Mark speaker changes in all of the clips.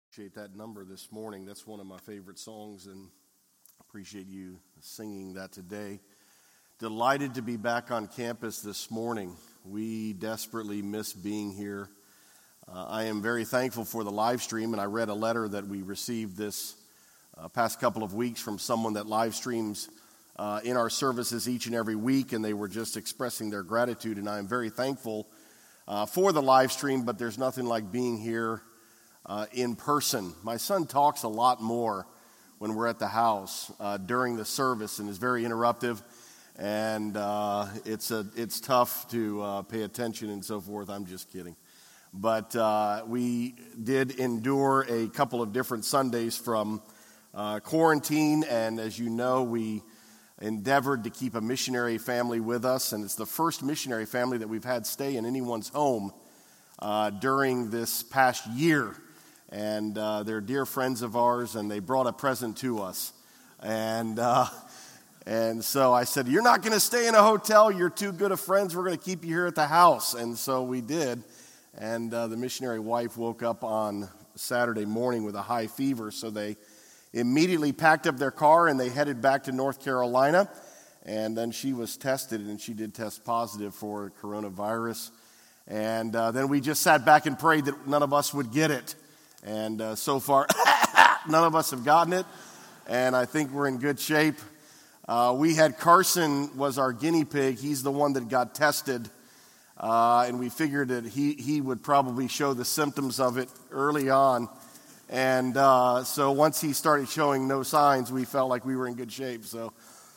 Speaker 1: Appreciate that number this morning. That's one of my favorite songs, and appreciate you singing that today. Delighted to be back on campus this morning. We desperately miss being here. I am very thankful for the live stream, and I read a letter that we received this past couple of weeks from someone that live streams in our services each and every week, and they were just expressing their gratitude, and I am very thankful for the live stream, but there's nothing like being here in person. My son talks a lot more when we're at the house during the service and is very interruptive, and it's tough to pay attention and so forth. I'm just kidding. But we did endure a couple of different Sundays from quarantine, and as you know, we endeavored to keep a missionary family with us, and it's the first missionary family that we've had stay in anyone's home during this past year. And they're dear friends of ours, and they brought a present to us. And so I said, "You're not going to stay in a hotel. You're too good of friends. We're going to keep you here at the house." And so we did. And the missionary wife woke up on Saturday morning with a high fever, so they immediately packed up their car, and they headed back to North Carolina. And then she was tested, and she did test positive for coronavirus. And then we just sat back and prayed that none of us would get it. And so far, none of us have gotten it, and I think we're in good shape. We had Carson was our guinea pig. He's the one that got tested, and we figured that he would probably show the symptoms of it early on. And so once he started showing no signs, we felt like we were in good shape. So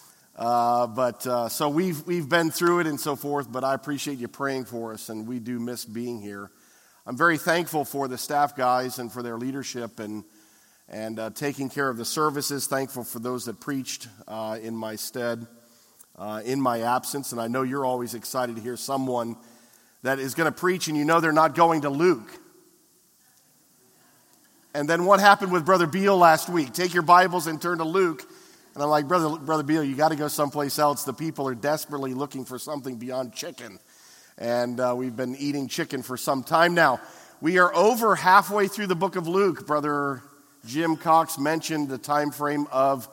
Speaker 1: we've been through it and so forth, but I appreciate you praying for us, and we do miss being here. I'm very thankful for the staff guys and for their leadership and taking care of the services. Thankful for those that preached in my stead, in my absence. And I know you're always excited to hear someone that is going to preach and you know they're not going to Luke. And then what happened with Brother Beal last week? Take your Bibles and turn to Luke. And I'm like, Brother Beal, you got to go someplace else. The people are desperately looking for something beyond chicken. And we've been eating chicken for some time now. We are over halfway through the book of Luke. Brother Jim Cox mentioned the time frame of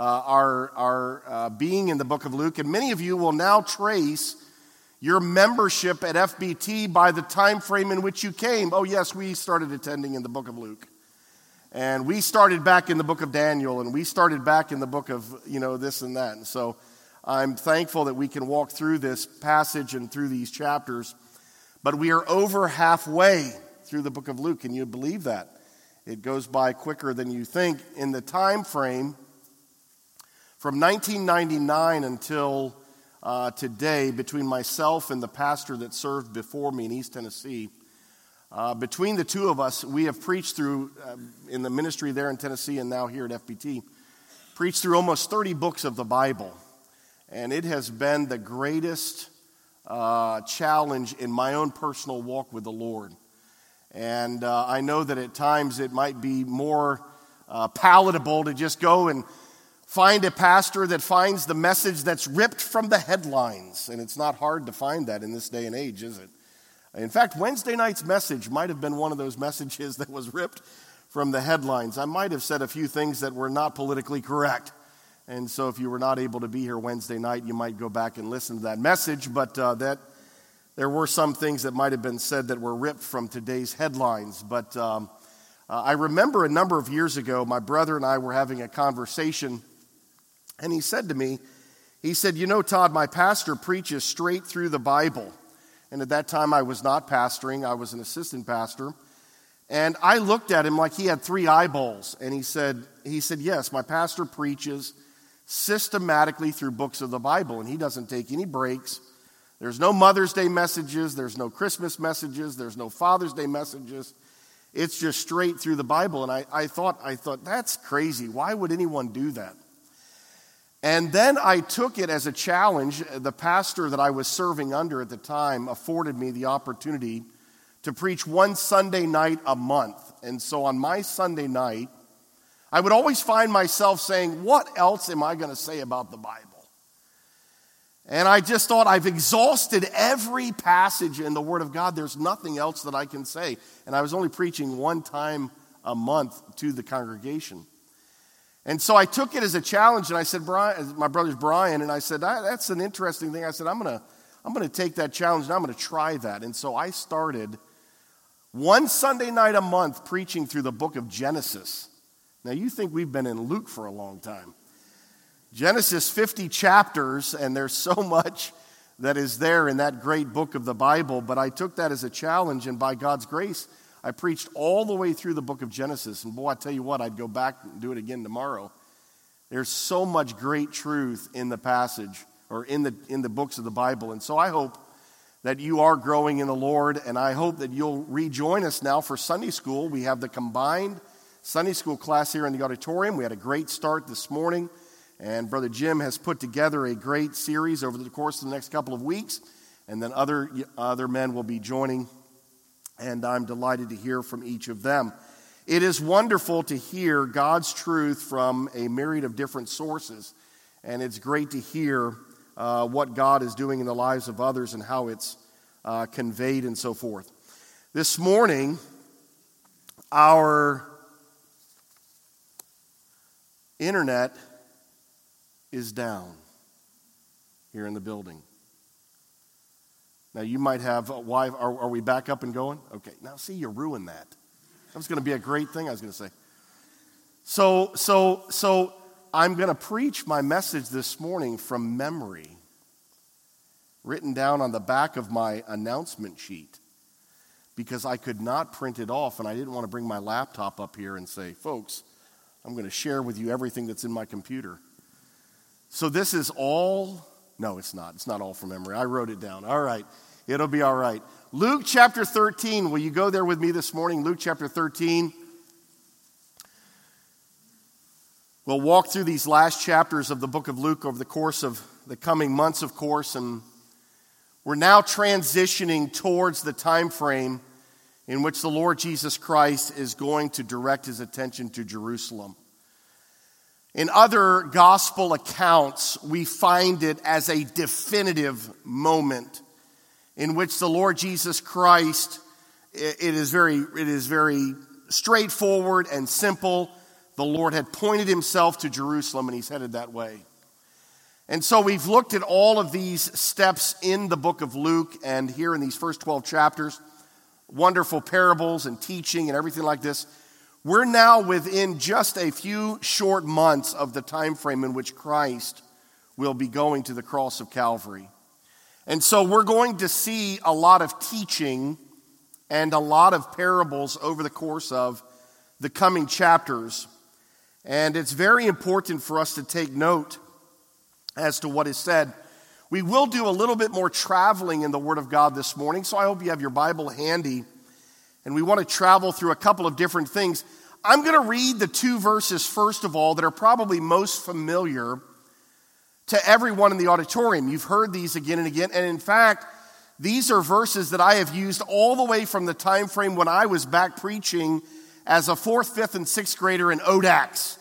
Speaker 1: our being in the book of Luke. And many of you will now trace your membership at FBT by the time frame in which you came. Oh, yes, we started attending in the book of Luke. And we started back in the book of Daniel. And we started back in the book of, this and that. And so I'm thankful that we can walk through this passage and through these chapters, but we are over halfway through the book of Luke. Can you believe that? It goes by quicker than you think. In the time frame from 1999 until today, between myself and the pastor that served before me in East Tennessee, between the two of us, we have preached through, in the ministry there in Tennessee and now here at FBT, preached through almost 30 books of the Bible. And it has been the greatest challenge in my own personal walk with the Lord. And I know that at times it might be more palatable to just go and find a pastor that finds the message that's ripped from the headlines. And it's not hard to find that in this day and age, is it? In fact, Wednesday night's message might have been one of those messages that was ripped from the headlines. I might have said a few things that were not politically correct. And so if you were not able to be here Wednesday night, you might go back and listen to that message. But that there were some things that might have been said that were ripped from today's headlines. But I remember a number of years ago, my brother and I were having a conversation. And he said to me, Todd, my pastor preaches straight through the Bible. And at that time, I was not pastoring. I was an assistant pastor. And I looked at him like he had three eyeballs. And he said, yes, my pastor preaches systematically through books of the Bible, and he doesn't take any breaks. There's no Mother's Day messages, there's no Christmas messages, there's no Father's Day messages. It's just straight through the Bible. And I thought that's crazy. Why would anyone do that? And then I took it as a challenge. The pastor that I was serving under at the time afforded me the opportunity to preach one Sunday night a month. And so on my Sunday night, I would always find myself saying, what else am I going to say about the Bible? And I just thought, I've exhausted every passage in the Word of God. There's nothing else that I can say. And I was only preaching one time a month to the congregation. And so I took it as a challenge, and I said, Brian, my brother's Brian, and I said, that's an interesting thing. I said, I'm going to take that challenge, and I'm going to try that. And so I started one Sunday night a month preaching through the book of Genesis. Now, you think we've been in Luke for a long time. Genesis, 50 chapters, and there's so much that is there in that great book of the Bible, but I took that as a challenge, and by God's grace, I preached all the way through the book of Genesis, and boy, I tell you what, I'd go back and do it again tomorrow. There's so much great truth in the passage, or in the books of the Bible, and so I hope that you are growing in the Lord, and I hope that you'll rejoin us now for Sunday school. We have the combined Sunday school class here in the auditorium. We had a great start this morning, and Brother Jim has put together a great series over the course of the next couple of weeks, and then other men will be joining, and I'm delighted to hear from each of them. It is wonderful to hear God's truth from a myriad of different sources, and it's great to hear what God is doing in the lives of others and how it's conveyed and so forth. This morning, our internet is down here in the building. Now, you might have, why are we back up and going? Okay, now see, you ruined that. That was going to be a great thing I was going to say. So I'm going to preach my message this morning from memory, written down on the back of my announcement sheet, because I could not print it off, and I didn't want to bring my laptop up here and say, folks, I'm going to share with you everything that's in my computer. So this is all, no, it's not. It's not all from memory. I wrote it down. All right. It'll be all right. Luke chapter 13. Will you go there with me this morning? Luke chapter 13. We'll walk through these last chapters of the book of Luke over the course of the coming months, of course, and we're now transitioning towards the time frame in which the Lord Jesus Christ is going to direct his attention to Jerusalem. In other gospel accounts, we find it as a definitive moment in which the Lord Jesus Christ, it is very straightforward and simple. The Lord had pointed himself to Jerusalem, and he's headed that way. And so we've looked at all of these steps in the book of Luke, and here in these first 12 chapters, wonderful parables and teaching and everything like this. We're now within just a few short months of the time frame in which Christ will be going to the cross of Calvary. And so we're going to see a lot of teaching and a lot of parables over the course of the coming chapters. And it's very important for us to take note as to what is said. We will do a little bit more traveling in the Word of God this morning, so I hope you have your Bible handy. And we want to travel through a couple of different things. I'm going to read the two verses, first of all, that are probably most familiar to everyone in the auditorium. You've heard these again and again. And in fact, these are verses that I have used all the way from the time frame when I was back preaching as a 4th, 5th, and 6th grader in ODAX.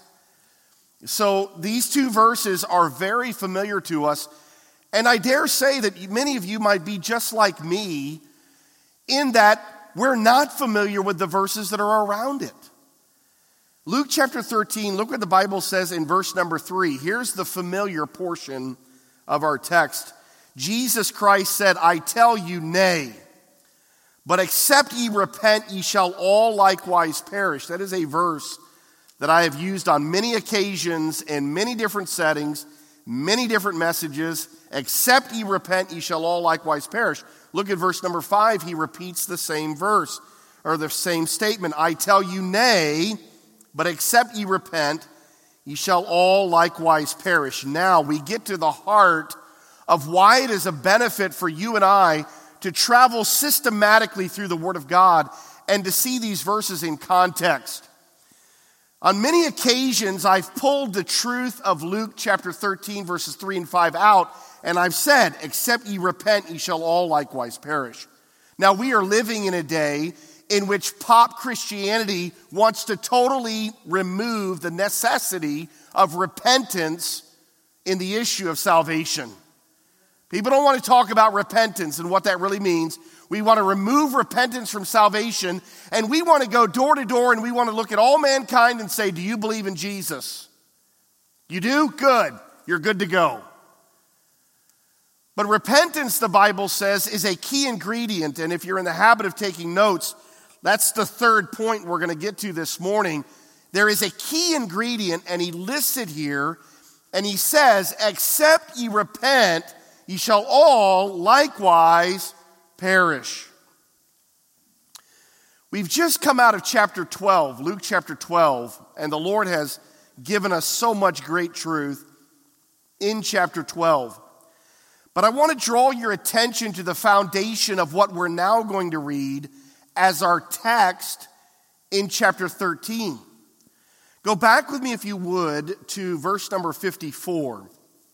Speaker 1: So these two verses are very familiar to us. And I dare say that many of you might be just like me in that we're not familiar with the verses that are around it. Luke chapter 13, look what the Bible says in verse number 3. Here's the familiar portion of our text. Jesus Christ said, I tell you, nay, but except ye repent, ye shall all likewise perish. That is a verse that I have used on many occasions in many different settings, many different messages. Except ye repent, ye shall all likewise perish. Look at verse number 5. He repeats the same verse, or the same statement. I tell you, nay, but except ye repent, ye shall all likewise perish. Now we get to the heart of why it is a benefit for you and I to travel systematically through the Word of God and to see these verses in context. On many occasions, I've pulled the truth of Luke chapter 13, verses 3 and 5 out, and I've said, except ye repent, ye shall all likewise perish. Now, we are living in a day in which pop Christianity wants to totally remove the necessity of repentance in the issue of salvation. People don't want to talk about repentance and what that really means. We want to remove repentance from salvation, and we want to go door to door, and we want to look at all mankind and say, do you believe in Jesus? You do? Good. You're good to go. But repentance, the Bible says, is a key ingredient, and if you're in the habit of taking notes, that's the third point we're going to get to this morning. There is a key ingredient, and he lists it here, and he says, except ye repent, ye shall all likewise perish. We've just come out of chapter 12, Luke chapter 12, and the Lord has given us so much great truth in chapter 12. But I want to draw your attention to the foundation of what we're now going to read as our text in chapter 13. Go back with me, if you would, to verse number 54.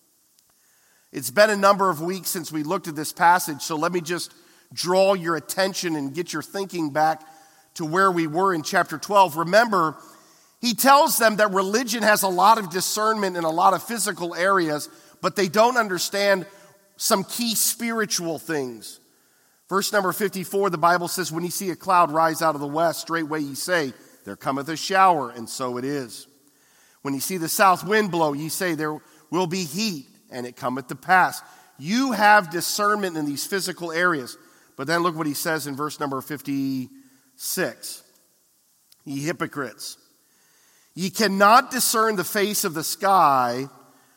Speaker 1: It's been a number of weeks since we looked at this passage, so let me just draw your attention and get your thinking back to where we were in chapter 12. Remember, he tells them that religion has a lot of discernment in a lot of physical areas, but they don't understand some key spiritual things. Verse number 54, the Bible says, when you see a cloud rise out of the west, straightway ye say, there cometh a shower, and so it is. When you see the south wind blow, ye say, there will be heat, and it cometh to pass. You have discernment in these physical areas. But then look what he says in verse number 56. Ye hypocrites, ye cannot discern the face of the sky.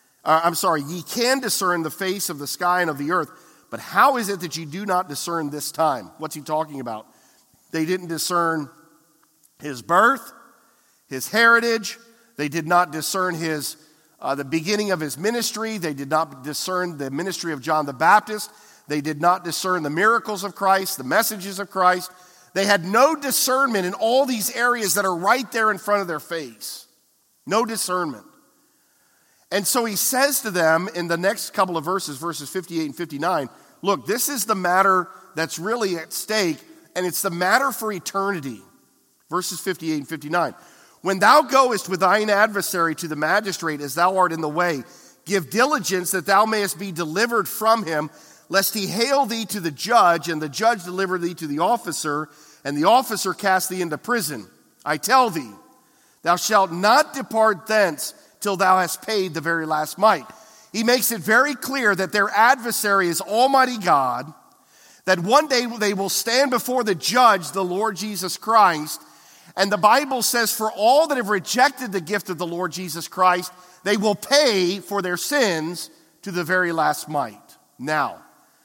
Speaker 1: Ye can discern the face of the sky and of the earth. But how is it that you do not discern this time? What's he talking about? They didn't discern his birth, his heritage. They did not discern the beginning of his ministry. They did not discern the ministry of John the Baptist. They did not discern the miracles of Christ, the messages of Christ. They had no discernment in all these areas that are right there in front of their face. No discernment. And so he says to them in the next couple of verses, verses 58 and 59, look, this is the matter that's really at stake, and it's the matter for eternity. Verses 58 and 59. When thou goest with thine adversary to the magistrate as thou art in the way, give diligence that thou mayest be delivered from him, lest he hale thee to the judge, and the judge deliver thee to the officer, and the officer cast thee into prison. I tell thee, thou shalt not depart thence till thou hast paid the very last mite. He makes it very clear that their adversary is Almighty God, that one day they will stand before the judge, the Lord Jesus Christ, and the Bible says for all that have rejected the gift of the Lord Jesus Christ, they will pay for their sins to the very last mite. Now,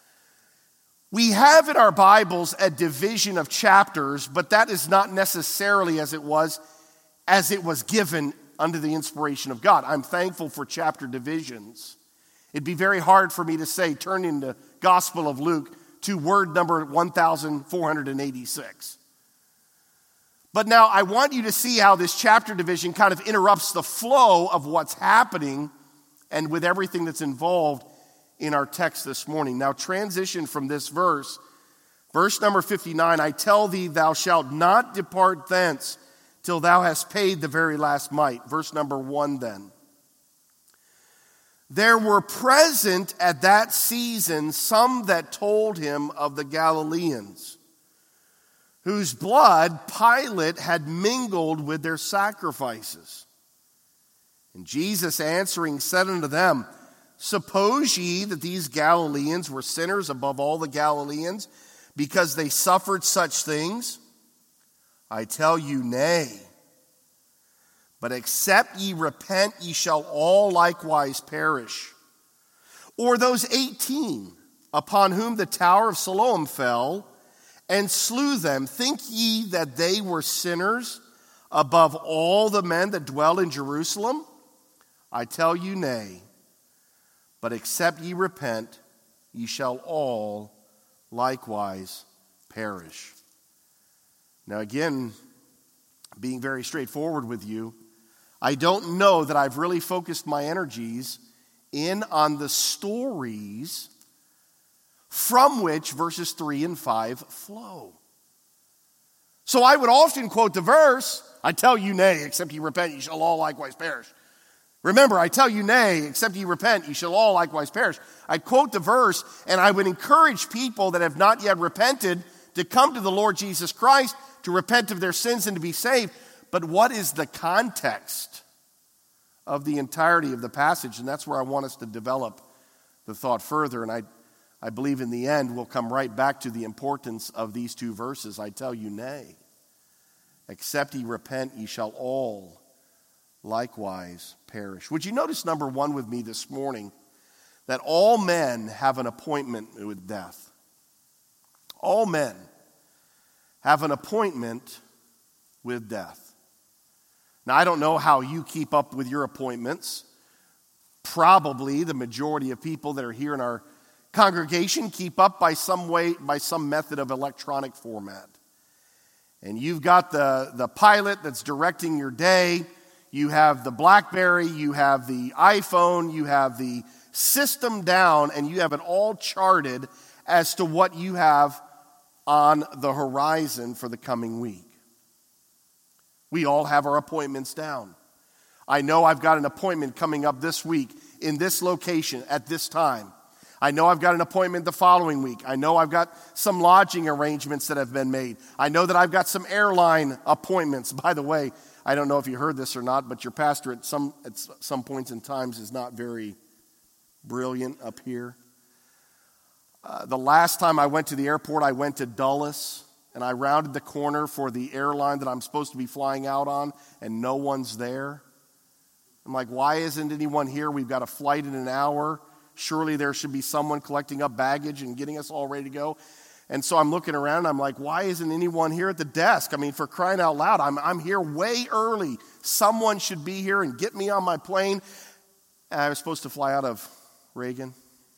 Speaker 1: we have in our Bibles a division of chapters, but that is not necessarily as it was given under the inspiration of God. I'm thankful for chapter divisions. It'd be very hard for me to say, turn into Gospel of Luke to word number 1486. But now I want you to see how this chapter division kind of interrupts the flow of what's happening and with everything that's involved in our text this morning. Now transition from this verse number 59, I tell thee thou shalt not depart thence till thou hast paid the very last mite. Verse number 1 then. There were present at that season some that told him of the Galileans, whose blood Pilate had mingled with their sacrifices. And Jesus answering said unto them, suppose ye that these Galileans were sinners above all the Galileans, because they suffered such things? I tell you, nay. But except ye repent, ye shall all likewise perish. Or those 18 upon whom the tower of Siloam fell and slew them, think ye that they were sinners above all the men that dwell in Jerusalem? I tell you, nay. But except ye repent, ye shall all likewise perish. Now again, being very straightforward with you, I don't know that I've really focused my energies in on the stories from which verses 3 and 5 flow. So I would often quote the verse, I tell you nay, except ye repent, ye shall all likewise perish. Remember, I tell you, nay, except ye repent, ye shall all likewise perish. I'd quote the verse, and I would encourage people that have not yet repented to come to the Lord Jesus Christ, to repent of their sins and to be saved. But what is the context of the entirety of the passage? And that's where I want us to develop the thought further. And I believe in the end we'll come right back to the importance of these two verses. I tell you, nay, except ye repent, ye shall all likewise perish. Would you notice number one with me this morning, that all men have an appointment with death. All men have an appointment with death. Now, I don't know how you keep up with your appointments. Probably the majority of people that are here in our congregation keep up by some method of electronic format. And you've got the pilot that's directing your day. You have the BlackBerry, you have the iPhone, you have the system down, and you have it all charted as to what you have on the horizon for the coming week. We all have our appointments down. I know I've got an appointment coming up this week in this location at this time. I know I've got an appointment the following week. I know I've got some lodging arrangements that have been made. I know that I've got some airline appointments. By the way, I don't know if you heard this or not, but your pastor at some points in times is not very brilliant up here. The last time I went to the airport, I went to Dulles, and I rounded the corner for the airline that I'm supposed to be flying out on, and no one's there. I'm like, why isn't anyone here? We've got a flight in an hour. Surely there should be someone collecting up baggage and getting us all ready to go. And so I'm looking around, and I'm like, why isn't anyone here at the desk? I mean, for crying out loud, I'm here way early. Someone should be here and get me on my plane. And I was supposed to fly out of Reagan.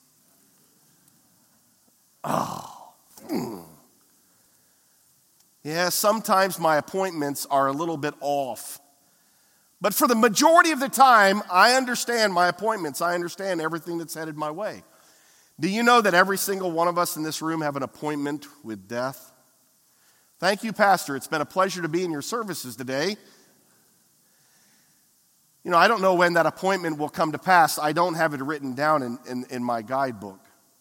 Speaker 1: Yeah, sometimes my appointments are a little bit off. But for the majority of the time, I understand my appointments. I understand everything that's headed my way. Do you know that every single one of us in this room have an appointment with death? Thank you, Pastor. It's been a pleasure to be in your services today. You know, I don't know when that appointment will come to pass. I don't have it written down in my guidebook.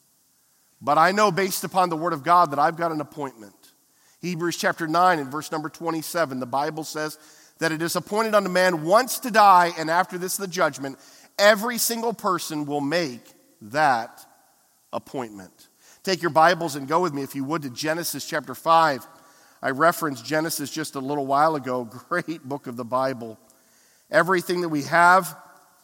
Speaker 1: But I know based upon the Word of God that I've got an appointment. Hebrews chapter 9 and verse number 27, the Bible says that it is appointed unto man once to die, and after this the judgment. Every single person will make that appointment. Take your Bibles and go with me, if you would, to Genesis chapter 5. I referenced Genesis just a little while ago. Great book of the Bible. Everything that we have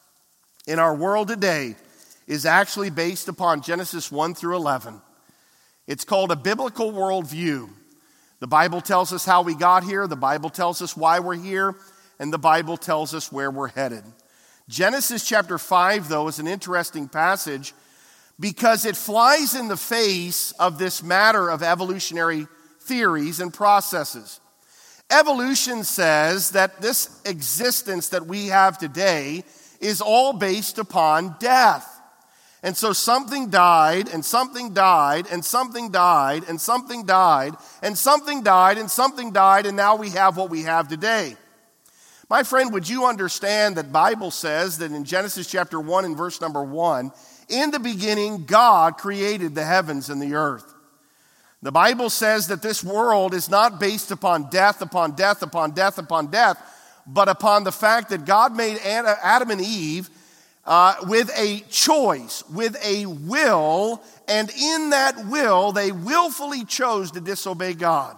Speaker 1: in our world today is actually based upon Genesis 1 through 11. It's called a biblical worldview. The Bible tells us how we got here. The Bible tells us why we're here. And the Bible tells us where we're headed. Genesis chapter 5, though, is an interesting passage because it flies in the face of this matter of evolutionary theories and processes. Evolution says that this existence that we have today is all based upon death. And so something died, and something died, and something died, and something died, and something died, and something died, and now we have what we have today. My friend, would you understand that Bible says that in Genesis chapter 1 and verse number 1, in the beginning God created the heavens and the earth. The Bible says that this world is not based upon death, upon death, upon death, upon death, but upon the fact that God made Adam and Eve with a choice, with a will, and in that will, they willfully chose to disobey God.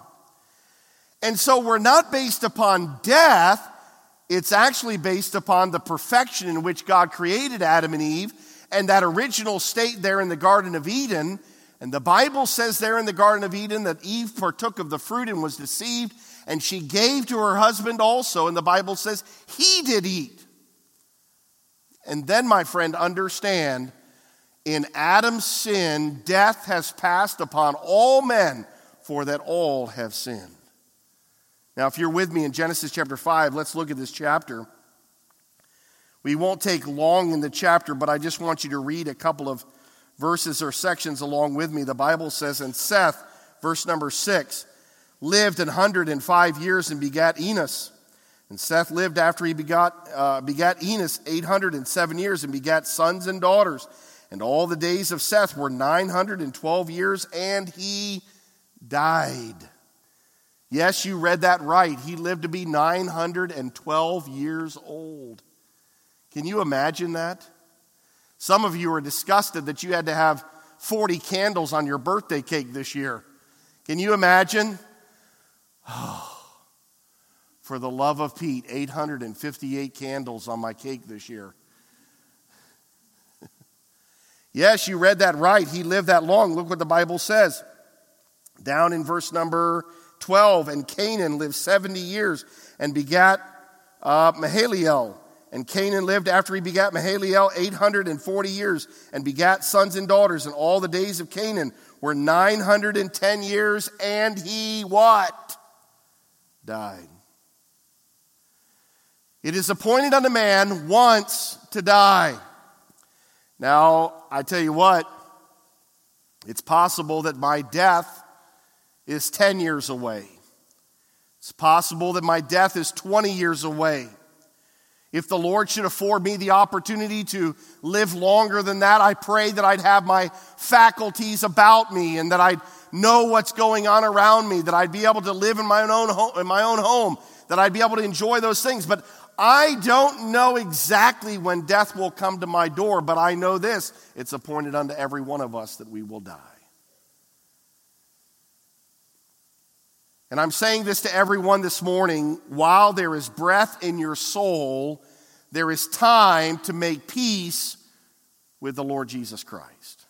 Speaker 1: And so we're not based upon death, it's actually based upon the perfection in which God created Adam and Eve, and that original state there in the Garden of Eden. And the Bible says there in the Garden of Eden that Eve partook of the fruit and was deceived, and she gave to her husband also, and the Bible says he did eat. And then, my friend, understand, in Adam's sin, death has passed upon all men, for that all have sinned. Now, if you're with me in Genesis chapter 5, let's look at this chapter. We won't take long in the chapter, but I just want you to read a couple of verses or sections along with me. The Bible says, and Seth, verse number 6, lived 105 years and begat Enos. And Seth lived after he begat Enos 807 years and begat sons and daughters. And all the days of Seth were 912 years, and he died. Yes, you read that right. He lived to be 912 years old. Can you imagine that? Some of you are disgusted that you had to have 40 candles on your birthday cake this year. Can you imagine? Oh, for the love of Pete, 858 candles on my cake this year. Yes, you read that right. He lived that long. Look what the Bible says. Down in verse number 12, and Canaan lived 70 years and begat Mahalalel. And Canaan lived after he begat Mahalalel 840 years and begat sons and daughters. And all the days of Canaan were 910 years, and he what? Died. It is appointed unto man once to die. Now, I tell you what, it's possible that my death is 10 years away. It's possible that my death is 20 years away. If the Lord should afford me the opportunity to live longer than that, I pray that I'd have my faculties about me and that I'd know what's going on around me, that I'd be able to live in my own home, that I'd be able to enjoy those things. But I don't know exactly when death will come to my door, but I know this: it's appointed unto every one of us that we will die. And I'm saying this to everyone this morning: while there is breath in your soul, there is time to make peace with the Lord Jesus Christ.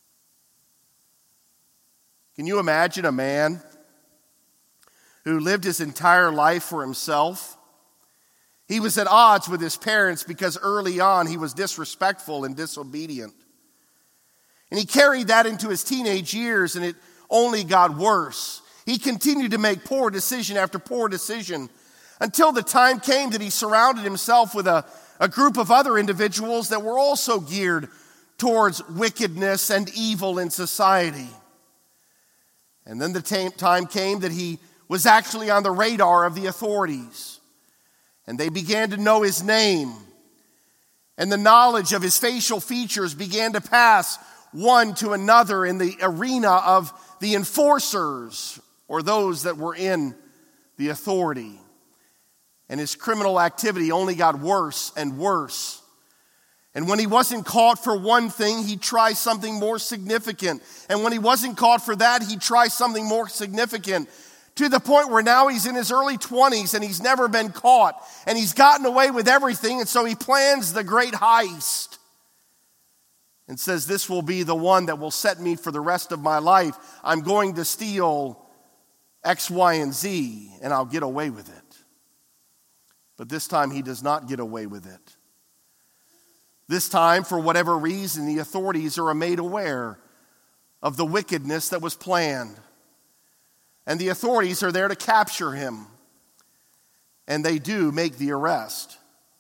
Speaker 1: Can you imagine a man who lived his entire life for himself? He was at odds with his parents because early on he was disrespectful and disobedient. And he carried that into his teenage years, and it only got worse. He continued to make poor decision after poor decision until the time came that he surrounded himself with a group of other individuals that were also geared towards wickedness and evil in society. And then the time came that he was actually on the radar of the authorities. And they began to know his name. And the knowledge of his facial features began to pass one to another in the arena of the enforcers, or those that were in the authority. And his criminal activity only got worse and worse. And when he wasn't caught for one thing, he'd try something more significant. And when he wasn't caught for that, he'd try something more significant. To the point where now he's in his early 20s and he's never been caught. And he's gotten away with everything, and so he plans the great heist. And says, this will be the one that will set me for the rest of my life. I'm going to steal X, Y, and Z, and I'll get away with it. But this time he does not get away with it. This time, for whatever reason, the authorities are made aware of the wickedness that was planned. And the authorities are there to capture him. And they do make the arrest.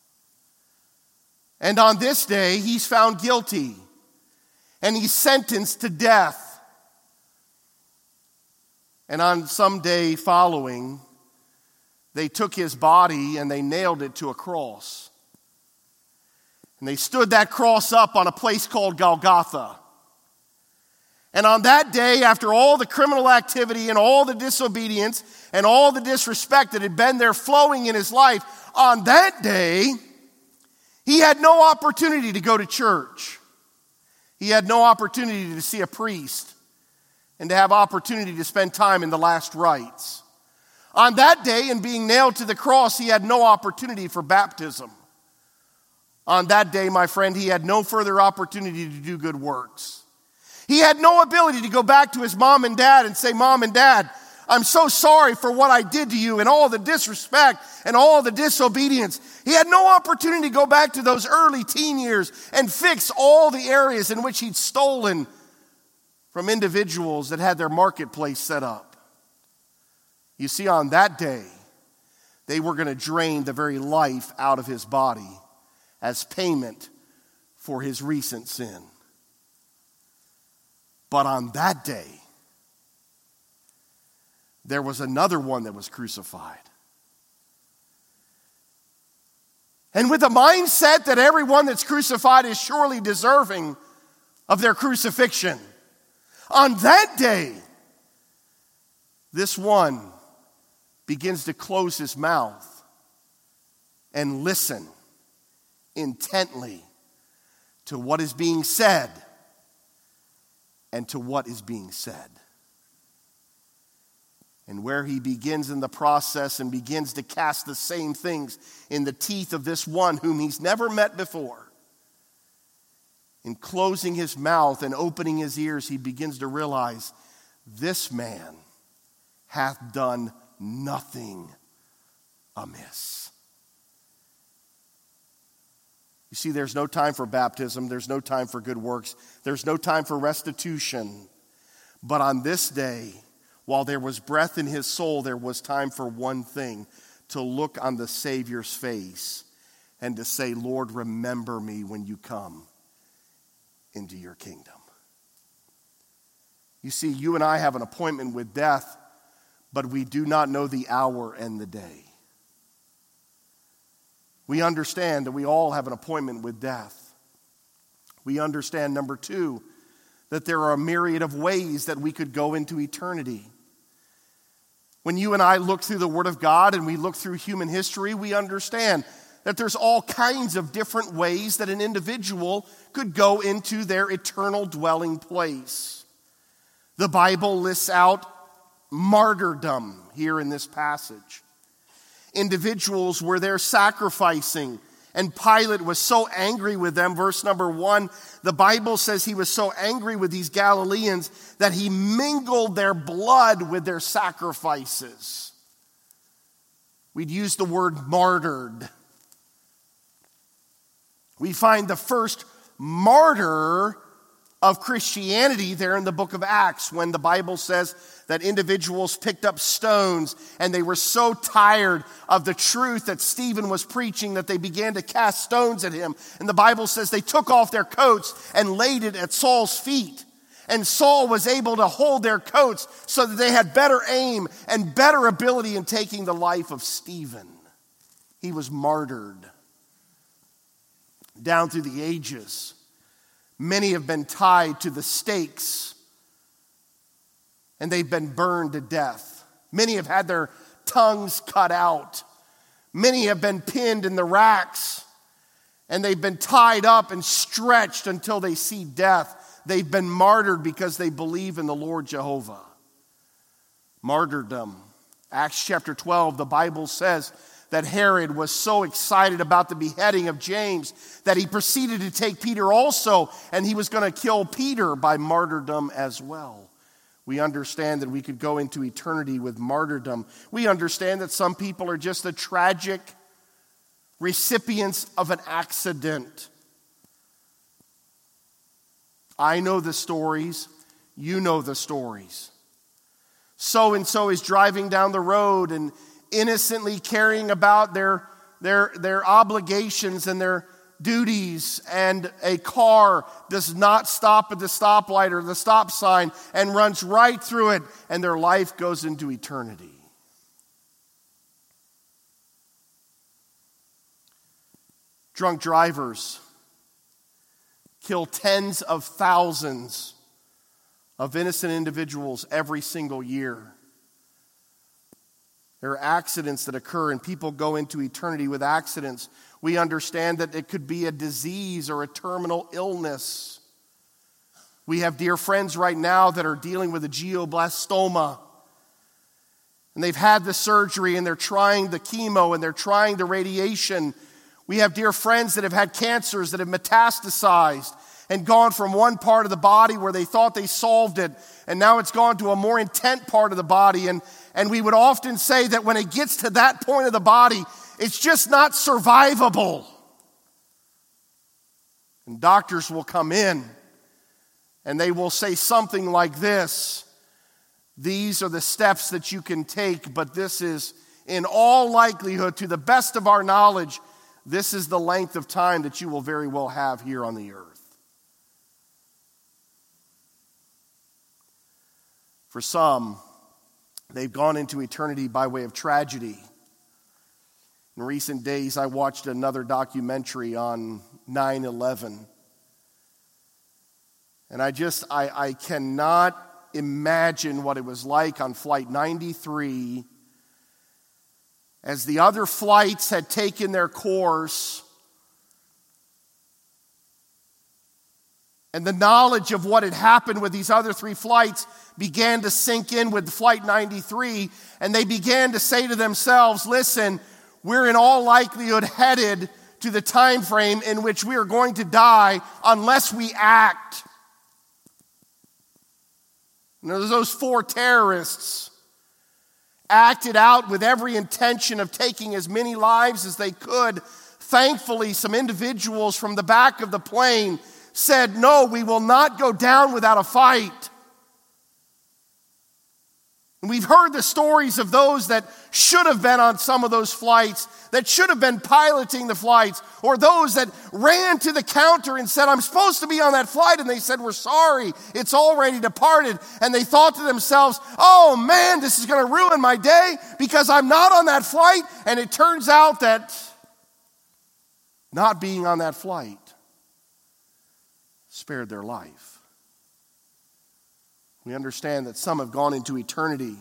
Speaker 1: And on this day, he's found guilty. And he's sentenced to death. And on some day following, they took his body and they nailed it to a cross. And they stood that cross up on a place called Golgotha. And on that day, after all the criminal activity and all the disobedience and all the disrespect that had been there flowing in his life, on that day, he had no opportunity to go to church. He had no opportunity to see a priest and to have opportunity to spend time in the last rites. On that day, in being nailed to the cross, he had no opportunity for baptism. On that day, my friend, he had no further opportunity to do good works. He had no ability to go back to his mom and dad and say, Mom and Dad, I'm so sorry for what I did to you and all the disrespect and all the disobedience. He had no opportunity to go back to those early teen years and fix all the areas in which he'd stolen from individuals that had their marketplace set up. You see, on that day, they were going to drain the very life out of his body as payment for his recent sin. But on that day, there was another one that was crucified. And with the mindset that everyone that's crucified is surely deserving of their crucifixion. On that day, this one begins to close his mouth and listen intently to what is being said and to what is being said. And where he begins in the process and begins to cast the same things in the teeth of this one whom he's never met before. In closing his mouth and opening his ears, he begins to realize this man hath done nothing amiss. You see, there's no time for baptism. There's no time for good works. There's no time for restitution. But on this day, while there was breath in his soul, there was time for one thing, to look on the Savior's face and to say, Lord, remember me when you come into your kingdom. You see, you and I have an appointment with death, but we do not know the hour and the day. We understand that we all have an appointment with death. We understand, number two, that there are a myriad of ways that we could go into eternity. When you and I look through the Word of God and we look through human history, we understand that there's all kinds of different ways that an individual could go into their eternal dwelling place. The Bible lists out martyrdom here in this passage. Individuals were there sacrificing, and Pilate was so angry with them. Verse number 1, the Bible says he was so angry with these Galileans that he mingled their blood with their sacrifices. We'd use the word martyred. We find the first martyr of Christianity there in the book of Acts, when the Bible says that individuals picked up stones and they were so tired of the truth that Stephen was preaching that they began to cast stones at him. And the Bible says they took off their coats and laid it at Saul's feet. And Saul was able to hold their coats so that they had better aim and better ability in taking the life of Stephen. He was martyred. Down through the ages, many have been tied to the stakes and they've been burned to death. Many have had their tongues cut out. Many have been pinned in the racks and they've been tied up and stretched until they see death. They've been martyred because they believe in the Lord Jehovah. Martyrdom. Acts chapter 12, the Bible says that Herod was so excited about the beheading of James that he proceeded to take Peter also, and he was going to kill Peter by martyrdom as well. We understand that we could go into eternity with martyrdom. We understand that some people are just the tragic recipients of an accident. I know the stories. You know the stories. So-and-so is driving down the road and innocently carrying about their obligations and their duties, and a car does not stop at the stoplight or the stop sign and runs right through it, and their life goes into eternity. Drunk drivers kill tens of thousands of innocent individuals every single year. There are accidents that occur and people go into eternity with accidents. We understand that it could be a disease or a terminal illness. We have dear friends right now that are dealing with a glioblastoma. And they've had the surgery and they're trying the chemo and they're trying the radiation. We have dear friends that have had cancers that have metastasized and gone from one part of the body where they thought they solved it, and now it's gone to a more intent part of the body. And we would often say that when it gets to that point of the body, it's just not survivable. And doctors will come in and they will say something like this: these are the steps that you can take, but this is, in all likelihood, to the best of our knowledge, this is the length of time that you will very well have here on the earth. For some, they've gone into eternity by way of tragedy. In recent days, I watched another documentary on 9/11. And I cannot imagine what it was like on Flight 93 as the other flights had taken their course and the knowledge of what had happened with these other three flights began to sink in with Flight 93, and they began to say to themselves, listen, we're in all likelihood headed to the time frame in which we are going to die unless we act. You know, those four terrorists acted out with every intention of taking as many lives as they could. Thankfully, some individuals from the back of the plane said, no, we will not go down without a fight. And we've heard the stories of those that should have been on some of those flights, that should have been piloting the flights, or those that ran to the counter and said, I'm supposed to be on that flight. And they said, we're sorry, it's already departed. And they thought to themselves, oh man, this is going to ruin my day because I'm not on that flight. And it turns out that not being on that flight spared their life. We understand that some have gone into eternity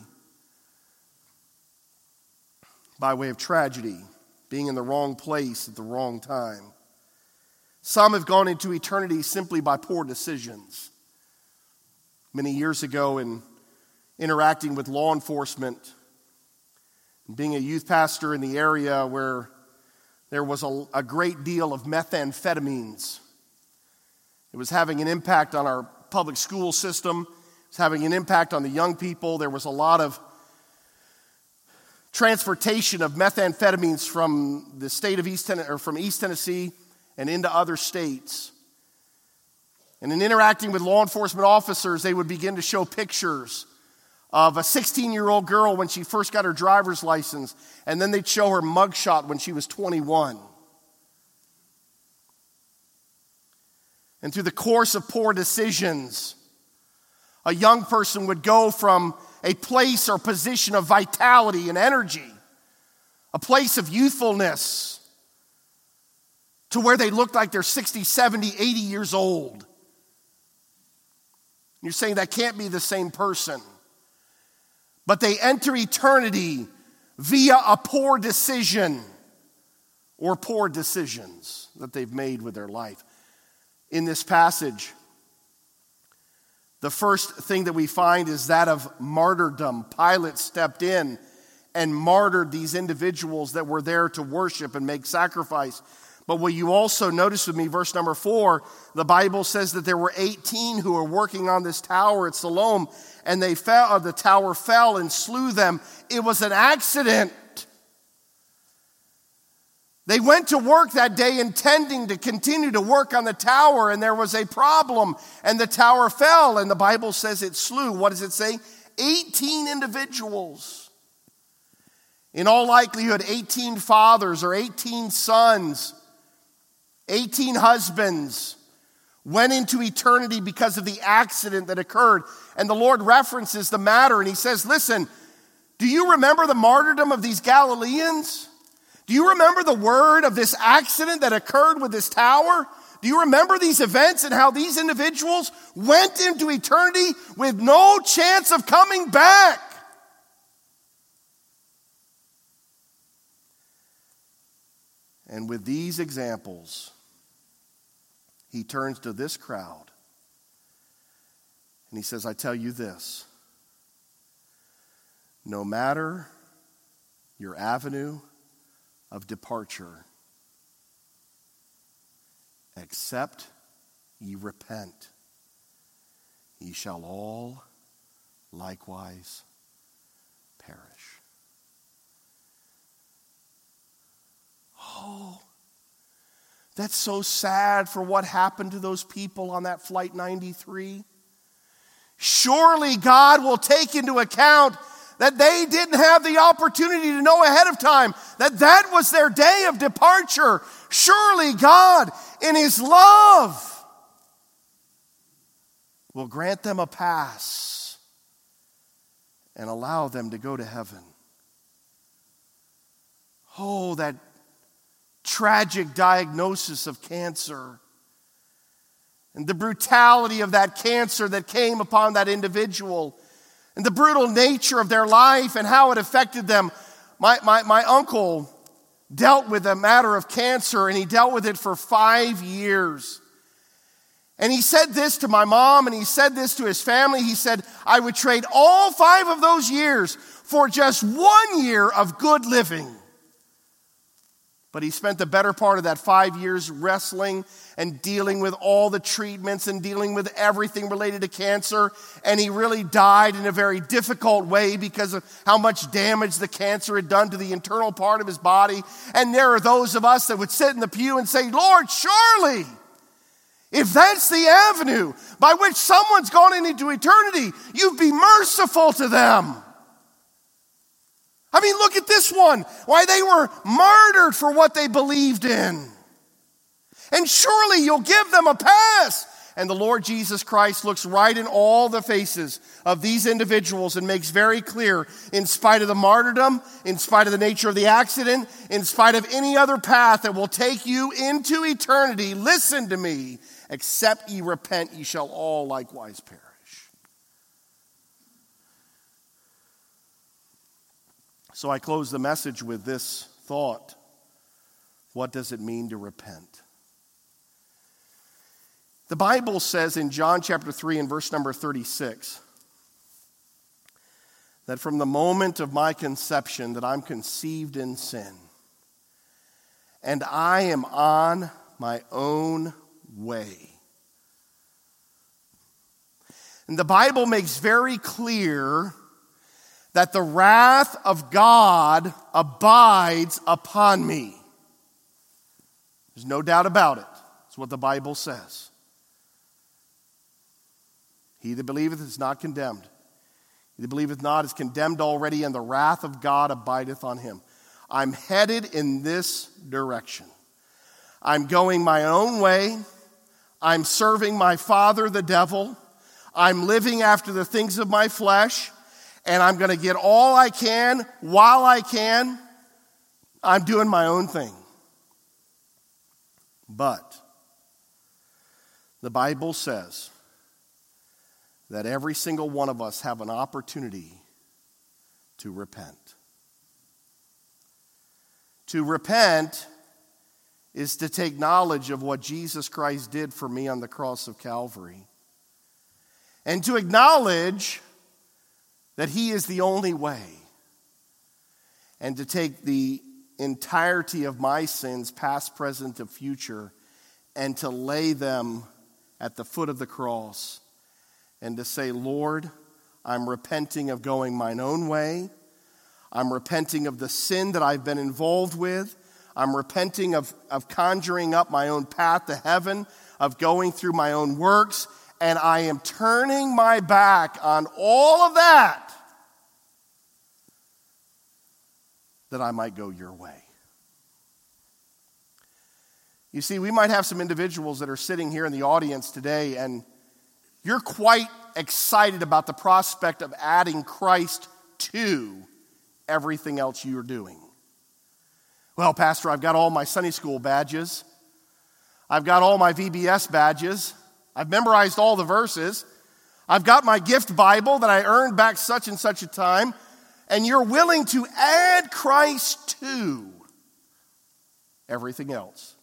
Speaker 1: by way of tragedy, being in the wrong place at the wrong time. Some have gone into eternity simply by poor decisions. Many years ago, in interacting with law enforcement, being a youth pastor in the area where there was a great deal of methamphetamines, it was having an impact on our public school system. It's having an impact on the young people. There was a lot of transportation of methamphetamines from the state of East Tennessee and into other states. And in interacting with law enforcement officers, they would begin to show pictures of a 16-year-old girl when she first got her driver's license, and then they'd show her mugshot when she was 21. And through the course of poor decisions, a young person would go from a place or position of vitality and energy, a place of youthfulness, to where they look like they're 60, 70, 80 years old. You're saying that can't be the same person. But they enter eternity via a poor decision or poor decisions that they've made with their life. In this passage, the first thing that we find is that of martyrdom. Pilate stepped in and martyred these individuals that were there to worship and make sacrifice. But what you also notice with me, verse number 4, the Bible says that there were 18 who were working on this tower at Siloam, and they fell. The tower fell and slew them. It was an accident. They went to work that day intending to continue to work on the tower, and there was a problem, and the tower fell, and the Bible says it slew. What does it say? 18 individuals. In all likelihood, 18 fathers or 18 sons, 18 husbands went into eternity because of the accident that occurred. And the Lord references the matter, and he says, listen, do you remember the martyrdom of these Galileans? Do you remember the word of this accident that occurred with this tower? Do you remember these events and how these individuals went into eternity with no chance of coming back? And with these examples, he turns to this crowd and he says, I tell you this, no matter your avenue of departure, except ye repent, ye shall all likewise perish. Oh, that's so sad for what happened to those people on that Flight 93. Surely God will take into account that they didn't have the opportunity to know ahead of time that was their day of departure. Surely God, in His love, will grant them a pass and allow them to go to heaven. Oh, that tragic diagnosis of cancer and the brutality of that cancer that came upon that individual and the brutal nature of their life and how it affected them. My uncle dealt with a matter of cancer, and he dealt with it for 5 years. And he said this to my mom, and he said this to his family. He said, I would trade all 5 of those years for just 1 year of good living. But he spent the better part of that 5 years wrestling and dealing with all the treatments and dealing with everything related to cancer. And he really died in a very difficult way because of how much damage the cancer had done to the internal part of his body. And there are those of us that would sit in the pew and say, Lord, surely, if that's the avenue by which someone's gone into eternity, you'd be merciful to them. I mean, look at this one. Why, they were martyred for what they believed in. And surely you'll give them a pass. And the Lord Jesus Christ looks right in all the faces of these individuals and makes very clear, in spite of the martyrdom, in spite of the nature of the accident, in spite of any other path that will take you into eternity, listen to me, except ye repent, ye shall all likewise perish. So I close the message with this thought. What does it mean to repent? The Bible says in John chapter 3 and verse number 36 that from the moment of my conception that I'm conceived in sin, and I am on my own way. And the Bible makes very clear that the wrath of God abides upon me. There's no doubt about it. That's what the Bible says. He that believeth is not condemned. He that believeth not is condemned already, and the wrath of God abideth on him. I'm headed in this direction. I'm going my own way. I'm serving my father, the devil. I'm living after the things of my flesh. And I'm going to get all I can while I can. I'm doing my own thing. But the Bible says that every single one of us have an opportunity to repent. To repent is to take knowledge of what Jesus Christ did for me on the cross of Calvary. And to acknowledge that he is the only way. And to take the entirety of my sins, past, present, and future, and to lay them at the foot of the cross. And to say, Lord, I'm repenting of going mine own way. I'm repenting of the sin that I've been involved with. I'm repenting of conjuring up my own path to heaven, of going through my own works. And I am turning my back on all of that I might go your way. You see, we might have some individuals that are sitting here in the audience today, and you're quite excited about the prospect of adding Christ to everything else you're doing. Well, Pastor, I've got all my Sunday school badges. I've got all my VBS badges. I've memorized all the verses. I've got my gift Bible that I earned back such and such a time. And you're willing to add Christ to everything else.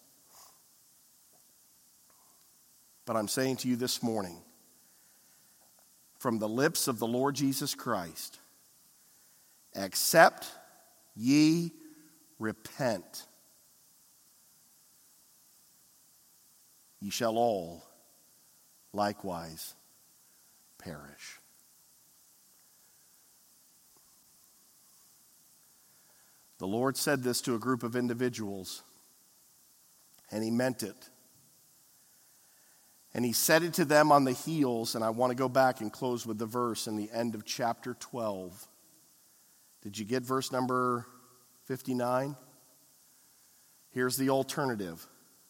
Speaker 1: But I'm saying to you this morning, from the lips of the Lord Jesus Christ, except ye repent, ye shall all likewise perish. The Lord said this to a group of individuals, and he meant it. And he said it to them on the heels, and I want to go back and close with the verse in the end of chapter 12. Did you get verse number 59? Here's the alternative.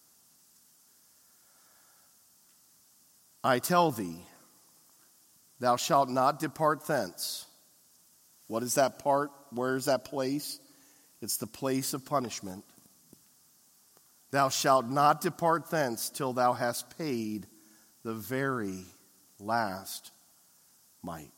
Speaker 1: I tell thee, thou shalt not depart thence. What is that part? Where is that place? It's the place of punishment. Thou shalt not depart thence till thou hast paid the very last mite.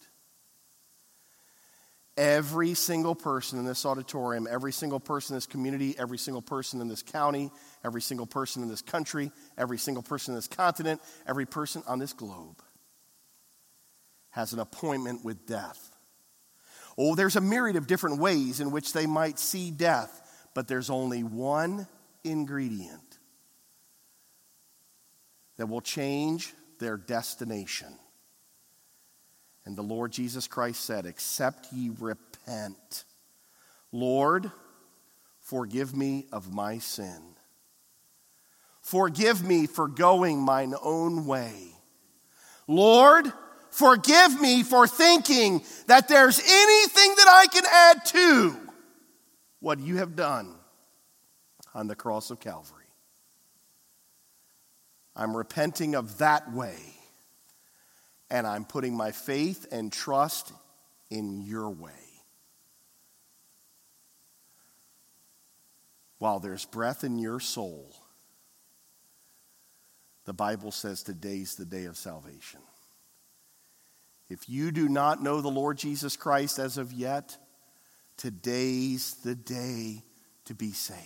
Speaker 1: Every single person in this auditorium, every single person in this community, every single person in this county, every single person in this country, every single person in this continent, every person on this globe has an appointment with death. Oh, there's a myriad of different ways in which they might see death, but there's only one ingredient that will change their destination. And the Lord Jesus Christ said, except ye repent. Lord, forgive me of my sin. Forgive me for going mine own way. Lord, forgive me for thinking that there's anything that I can add to what you have done on the cross of Calvary. I'm repenting of that way, and I'm putting my faith and trust in your way. While there's breath in your soul, the Bible says today's the day of salvation. If you do not know the Lord Jesus Christ as of yet, today's the day to be saved.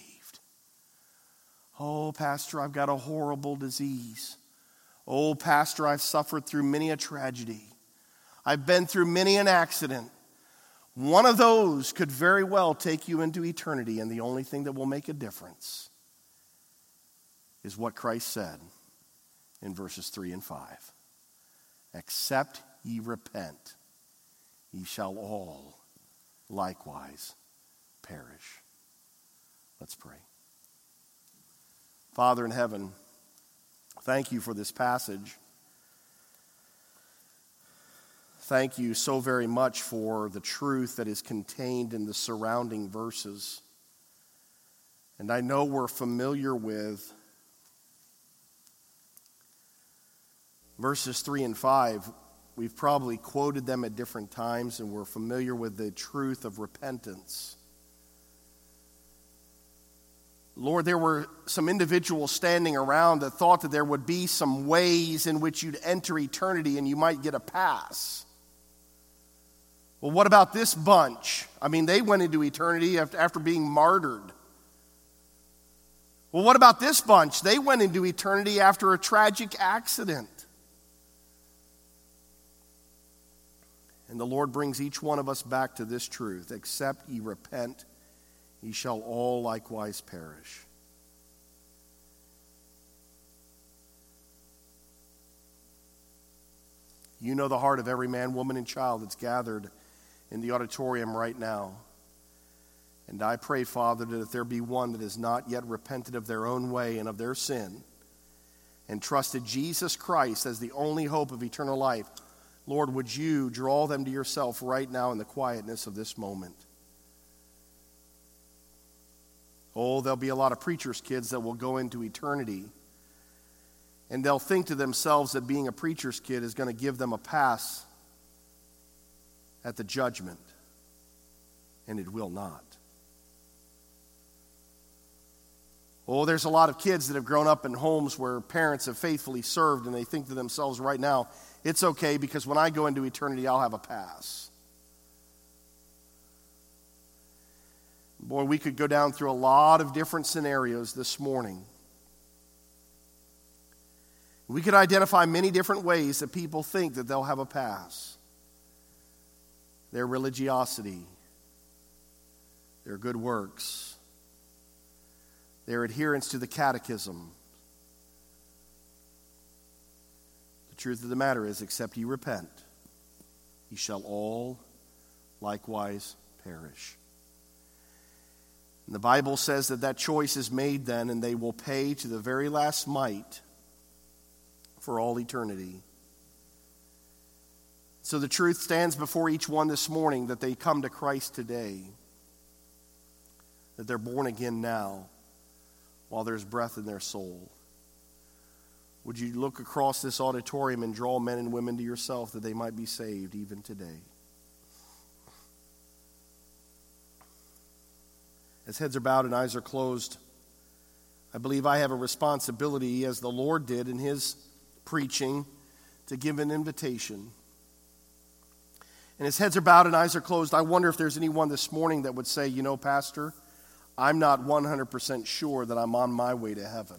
Speaker 1: Oh, Pastor, I've got a horrible disease. Oh, Pastor, I've suffered through many a tragedy. I've been through many an accident. One of those could very well take you into eternity, and the only thing that will make a difference is what Christ said in verses 3 and 5. Except ye repent, ye shall all likewise perish. Let's pray. Father in heaven, thank you for this passage. Thank you so very much for the truth that is contained in the surrounding verses. And I know we're familiar with verses 3 and 5. We've probably quoted them at different times, and we're familiar with the truth of repentance. Lord, there were some individuals standing around that thought that there would be some ways in which you'd enter eternity and you might get a pass. Well, what about this bunch? I mean, they went into eternity after being martyred. Well, what about this bunch? They went into eternity after a tragic accident. And the Lord brings each one of us back to this truth. Except ye repent, ye shall all likewise perish. You know the heart of every man, woman, and child that's gathered in the auditorium right now. And I pray, Father, that if there be one that has not yet repented of their own way and of their sin and trusted Jesus Christ as the only hope of eternal life, Lord, would you draw them to yourself right now in the quietness of this moment? Oh, there'll be a lot of preachers' kids that will go into eternity, and they'll think to themselves that being a preacher's kid is going to give them a pass at the judgment, and it will not. Oh, there's a lot of kids that have grown up in homes where parents have faithfully served, and they think to themselves right now, it's okay because when I go into eternity, I'll have a pass. Boy, we could go down through a lot of different scenarios this morning. We could identify many different ways that people think that they'll have a pass. Their religiosity, their good works, their adherence to the catechism. The truth of the matter is, except ye repent, ye shall all likewise perish. And the Bible says that choice is made then, and they will pay to the very last mite for all eternity. So the truth stands before each one this morning that they come to Christ today, that they're born again now while there's breath in their soul. Would you look across this auditorium and draw men and women to yourself that they might be saved even today? As heads are bowed and eyes are closed, I believe I have a responsibility, as the Lord did in his preaching, to give an invitation. And his heads are bowed and eyes are closed. I wonder if there's anyone this morning that would say, Pastor, I'm not 100% sure that I'm on my way to heaven.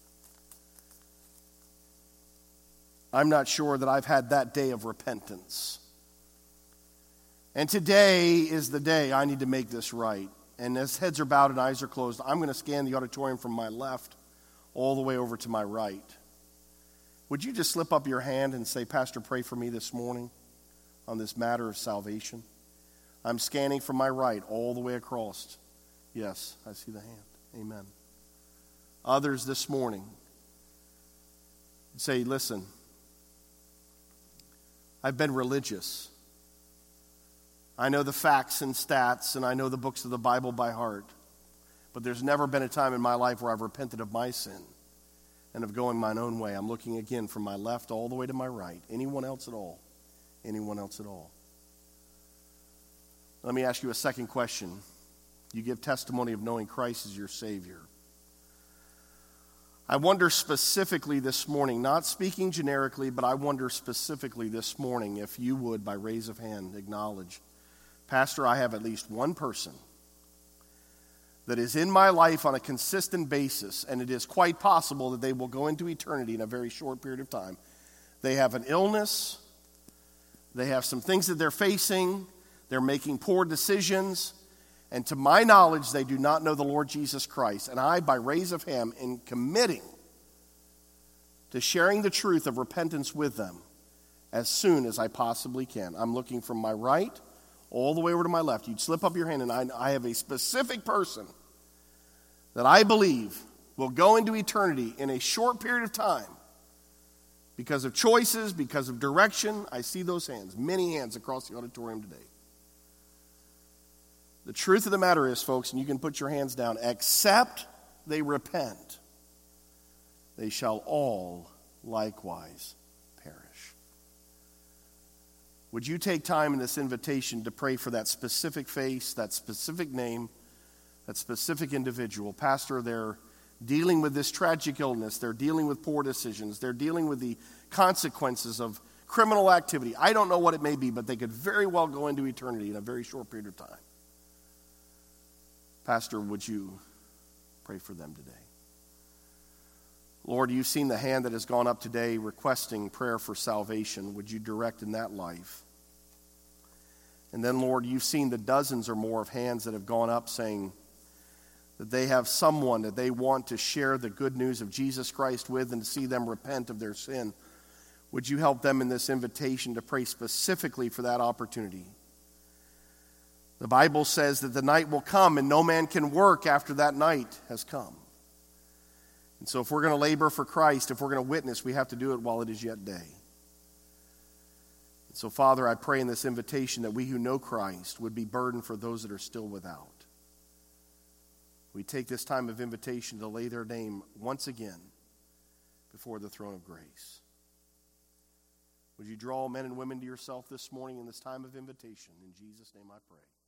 Speaker 1: I'm not sure that I've had that day of repentance. And today is the day I need to make this right. And as heads are bowed and eyes are closed, I'm going to scan the auditorium from my left all the way over to my right. Would you just slip up your hand and say, Pastor, pray for me this morning on this matter of salvation? I'm scanning from my right all the way across. Yes, I see the hand. Amen. Others this morning say, listen, I've been religious. I know the facts and stats, and I know the books of the Bible by heart. But there's never been a time in my life where I've repented of my sin and of going mine own way. I'm looking again from my left all the way to my right. Anyone else at all? Anyone else at all? Let me ask you a second question. You give testimony of knowing Christ as your Savior. I wonder specifically this morning, not speaking generically, but I wonder specifically this morning if you would, by raise of hand, acknowledge, Pastor, I have at least one person that is in my life on a consistent basis, and it is quite possible that they will go into eternity in a very short period of time. They have an illness. They have some things that they're facing. They're making poor decisions. And to my knowledge, they do not know the Lord Jesus Christ. And I, by raise of hand, in committing to sharing the truth of repentance with them as soon as I possibly can. I'm looking from my right all the way over to my left. You'd slip up your hand, and I have a specific person that I believe will go into eternity in a short period of time because of choices, because of direction. I see those hands, many hands across the auditorium today. The truth of the matter is, folks, and you can put your hands down, except they repent, they shall all likewise perish. Would you take time in this invitation to pray for that specific face, that specific name, that specific individual? Pastor, they're dealing with this tragic illness. They're dealing with poor decisions. They're dealing with the consequences of criminal activity. I don't know what it may be, but they could very well go into eternity in a very short period of time. Pastor, would you pray for them today? Lord, you've seen the hand that has gone up today requesting prayer for salvation. Would you direct in that life? And then, Lord, you've seen the dozens or more of hands that have gone up saying that they have someone that they want to share the good news of Jesus Christ with and to see them repent of their sin. Would you help them in this invitation to pray specifically for that opportunity? The Bible says that the night will come and no man can work after that night has come. And so if we're going to labor for Christ, if we're going to witness, we have to do it while it is yet day. And so, Father, I pray in this invitation that we who know Christ would be burdened for those that are still without. We take this time of invitation to lay their name once again before the throne of grace. Would you draw men and women to yourself this morning in this time of invitation? In Jesus' name I pray.